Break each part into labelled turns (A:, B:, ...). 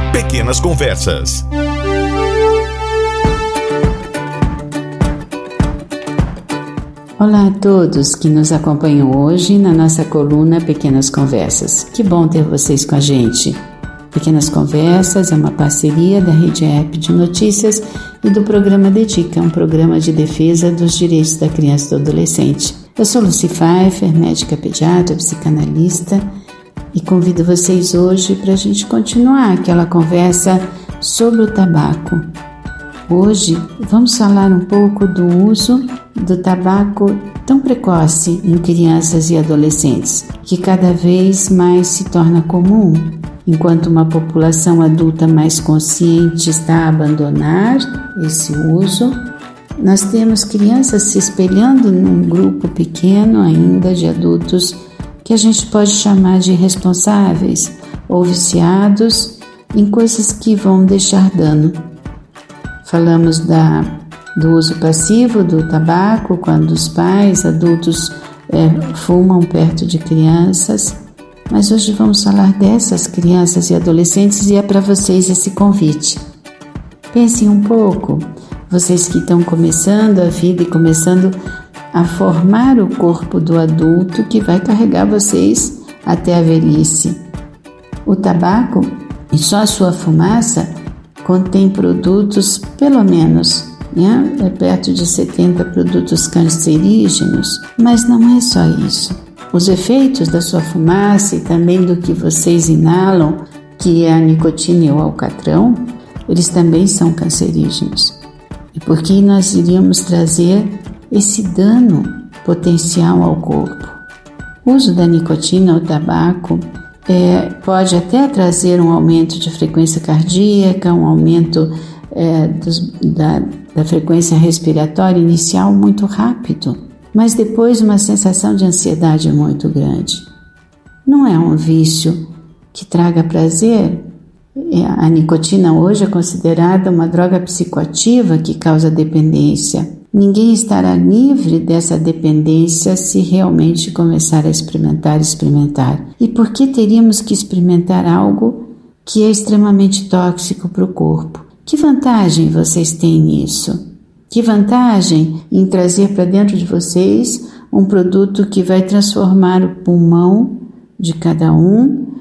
A: Pequenas Conversas.
B: Olá a todos que nos acompanham hoje na nossa coluna Pequenas Conversas. Que bom ter vocês com a gente. Pequenas Conversas é uma parceria da Rede ERP de Notícias e do programa Dedica, um programa de defesa dos direitos da criança e do adolescente. Eu sou Lucy Pfeiffer, médica pediatra, psicanalista, e convido vocês hoje para a gente continuar aquela conversa sobre o tabaco. Hoje vamos falar um pouco do uso do tabaco tão precoce em crianças e adolescentes, que cada vez mais se torna comum, enquanto uma população adulta mais consciente está a abandonar esse uso. Nós temos crianças se espelhando num grupo pequeno ainda de adultos que a gente pode chamar de irresponsáveis ou viciados em coisas que vão deixar dano. Falamos do uso passivo do tabaco, quando os pais adultos fumam perto de crianças, mas hoje vamos falar dessas crianças e adolescentes e é para vocês esse convite. Pensem um pouco, vocês que estão começando a vida e começando a formar o corpo do adulto que vai carregar vocês até a velhice. O tabaco e só a sua fumaça contém produtos, pelo menos, perto de 70 produtos cancerígenos, mas não é só isso. Os efeitos da sua fumaça e também do que vocês inalam, que é a nicotina e o alcatrão, eles também são cancerígenos. E por que nós iríamos trazer esse dano potencial ao corpo? O uso da nicotina ou tabaco pode até trazer um aumento de frequência cardíaca, um aumento da frequência respiratória inicial muito rápido, mas depois uma sensação de ansiedade muito grande. Não é um vício que traga prazer. A nicotina hoje é considerada uma droga psicoativa que causa dependência. Ninguém estará livre dessa dependência se realmente começar a experimentar. E por que teríamos que experimentar algo que é extremamente tóxico para o corpo? Que vantagem vocês têm nisso? Que vantagem em trazer para dentro de vocês um produto que vai transformar o pulmão de cada um?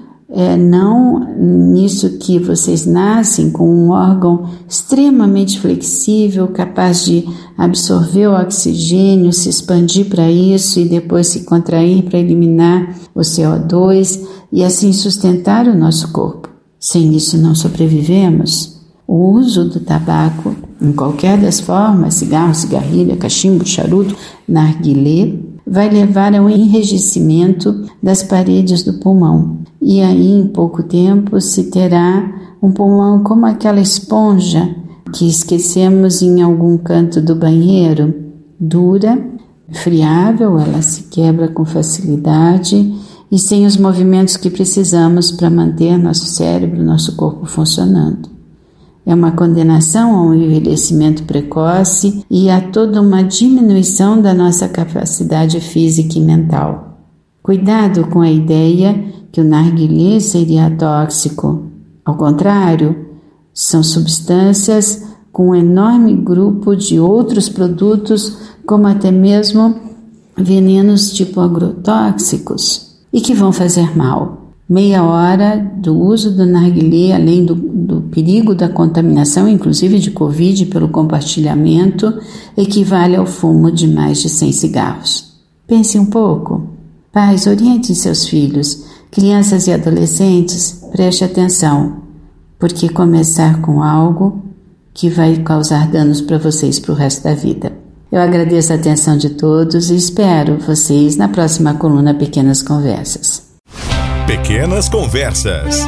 B: Não nisso que vocês nascem com um órgão extremamente flexível, capaz de absorver o oxigênio, se expandir para isso e depois se contrair para eliminar o CO2 e assim sustentar o nosso corpo. Sem isso não sobrevivemos. O uso do tabaco, em qualquer das formas, cigarro, cigarrilha, cachimbo, charuto, narguilé, vai levar ao enrijecimento das paredes do pulmão. E aí, em pouco tempo, se terá um pulmão como aquela esponja que esquecemos em algum canto do banheiro, dura, friável, ela se quebra com facilidade e sem os movimentos que precisamos para manter nosso cérebro, nosso corpo funcionando. É uma condenação ao envelhecimento precoce e a toda uma diminuição da nossa capacidade física e mental. Cuidado com a ideia que o narguilé seria tóxico. Ao contrário, são substâncias com um enorme grupo de outros produtos, como até mesmo venenos tipo agrotóxicos, e que vão fazer mal. Meia hora do uso do narguilé, além do perigo da contaminação, inclusive de Covid, pelo compartilhamento, equivale ao fumo de mais de 100 cigarros. Pense um pouco. Pais, orientem seus filhos, crianças e adolescentes, preste atenção, porque começar com algo que vai causar danos para vocês para o resto da vida. Eu agradeço a atenção de todos e espero vocês na próxima coluna Pequenas Conversas.
A: Pequenas Conversas.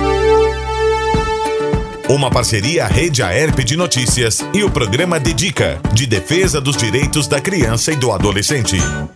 A: Uma parceria Rede ERP de Notícias e o programa Dedica, de defesa dos direitos da criança e do adolescente.